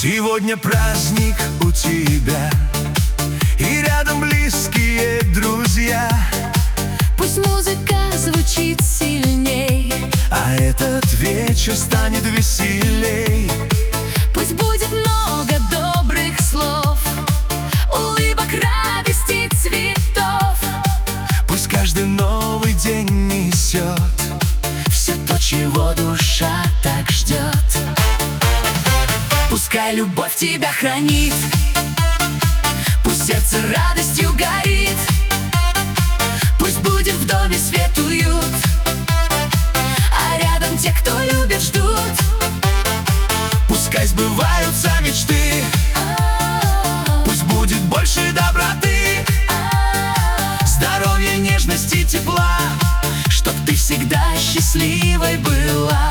Сегодня праздник у тебя, и рядом близкие друзья. Пусть музыка звучит сильней, а этот вечер станет веселей. Пусть будет много добрых слов, улыбок, радости, цветов. Пусть каждый новый день несет все то, чего душа так ждет. Пускай любовь тебя хранит, пусть сердце радостью горит. Пусть будет в доме свет, уют, а рядом те, кто любит, ждут. Пускай сбываются мечты, пусть будет больше доброты, здоровья, нежности, тепла, чтоб ты всегда счастливой была.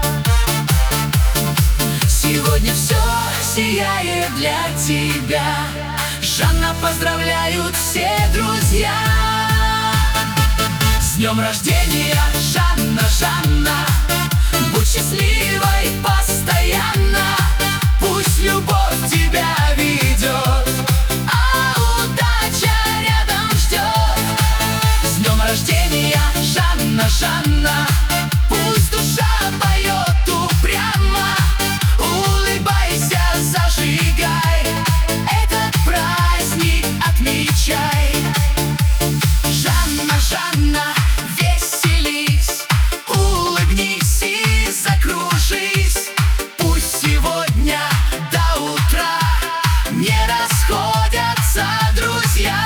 Сегодня все сияет для тебя. Жанна, поздравляют все друзья. С днем рождения, Жанна, Жанна, будь счастливой постоянно. Пусть любовь тебя ведет, а удача рядом ждет. С днем рождения, Жанна, Жанна, пусть душа поет упрямо. Улыбайся, зажигай, этот праздник отмечай. Жанна, Жанна, веселись, улыбнись и закружись. Пусть сегодня до утра не расходятся друзья.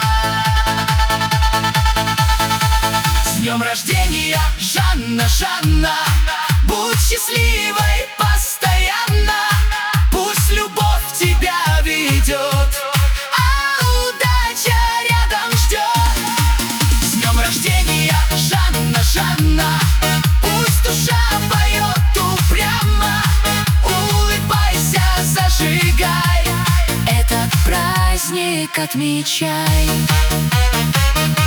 С днем рождения, Жанна, Жанна, будь счастливой постоянно. Пусть любовь тебя ведет, а удача рядом ждет. С днем рождения, Жанна, Жанна, пусть душа поет упрямо. Улыбайся, зажигай, этот праздник отмечай.